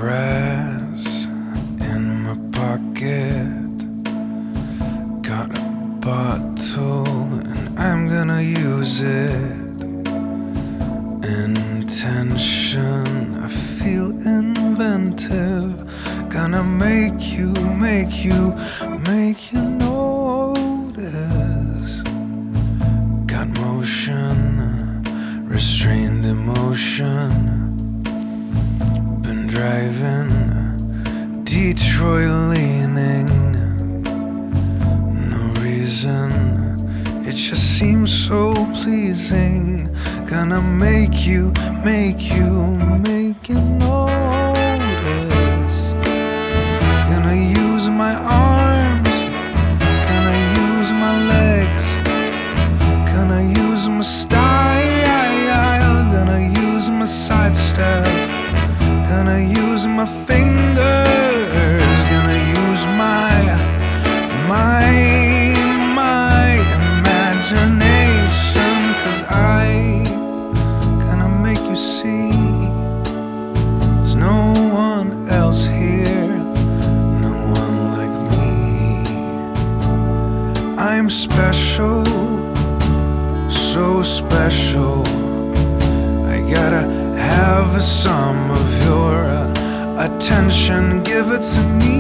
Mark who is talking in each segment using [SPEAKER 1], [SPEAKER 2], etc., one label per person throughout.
[SPEAKER 1] brass in my pocket. Got a bottle and I'm gonna use it. Intention, I feel inventive. Gonna make you notice. Got motion, restrained emotion. Been driving, Detroit leaning. No reason, it just seems so pleasing. Gonna make you notice. Gonna use my arms, gonna use my legs, gonna use my style, gonna use my sidestep, gonna use my fingers, gonna use my imagination, 'cause gonna make you see there's no one else here, no one like me. I'm special, so special. I gotta have some of your attention, give it to me.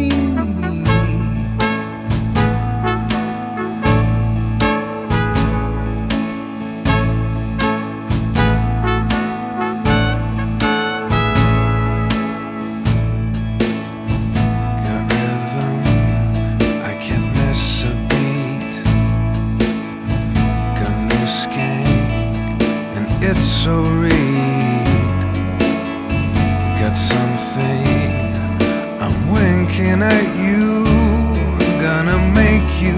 [SPEAKER 1] It's so read. Got something, I'm winking at you. Gonna make you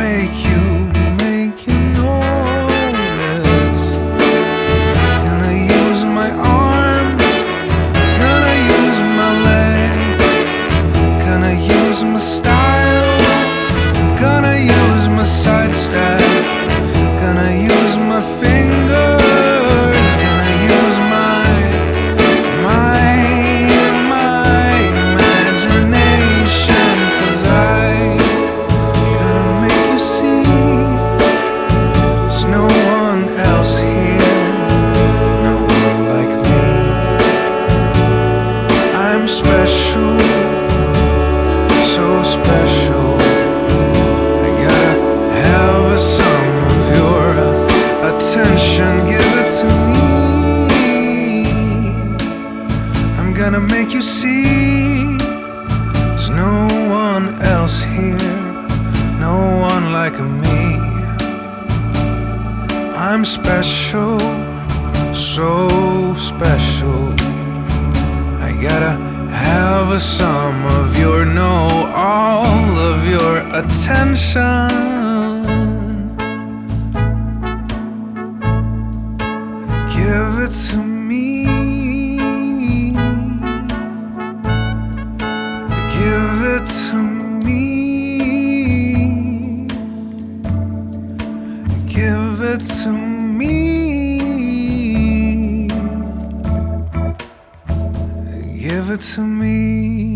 [SPEAKER 1] notice. Gonna use my arms, gonna use my legs, gonna use my style, gonna use my sidestep, gonna use my fingers. Special, so special. I gotta have some of your attention, give it to me. I'm gonna make you see there's no one else here, no one like me. I'm special, so special. I gotta have some of your, no, all of your attention. Give it to me. Give it to me. Give it to me. Give it to me.